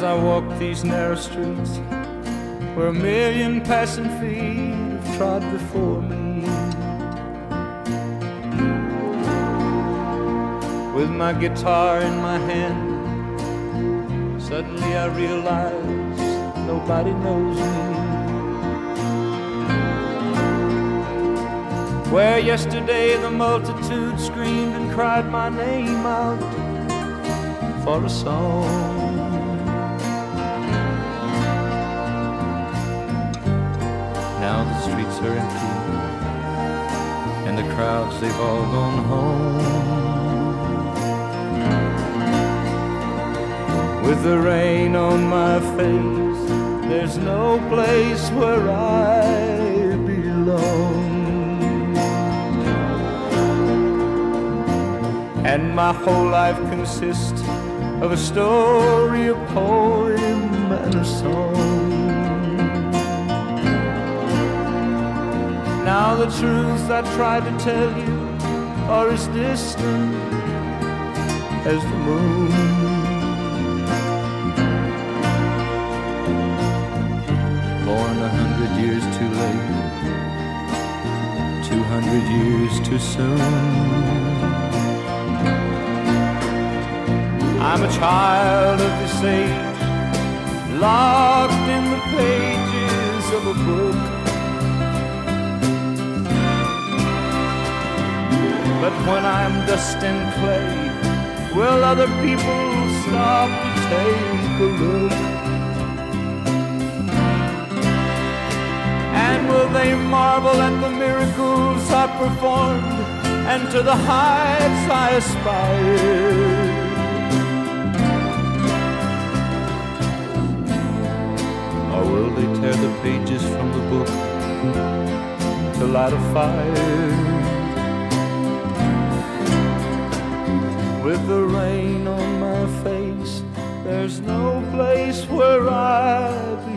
I walk these narrow streets where a million passing feet have trod before me. With my guitar in my hand, suddenly I realize nobody knows me. Where yesterday the multitude screamed and cried my name out for a song, now the streets are empty and the crowds, they've all gone home. With the rain on my face, there's no place where I belong. And my whole life consists of a story, a poem, and a song. Now the truths I tried to tell you are as distant as the moon. Born 100 years too late, 200 years too soon. I'm a child of this age, locked in the pages of a book. But when I'm dust and clay, will other people stop to take a look? And will they marvel at the miracles I performed and to the heights I aspired? Or will they tear the pages from the book to light a fire? With the rain on my face, there's no place where I belong.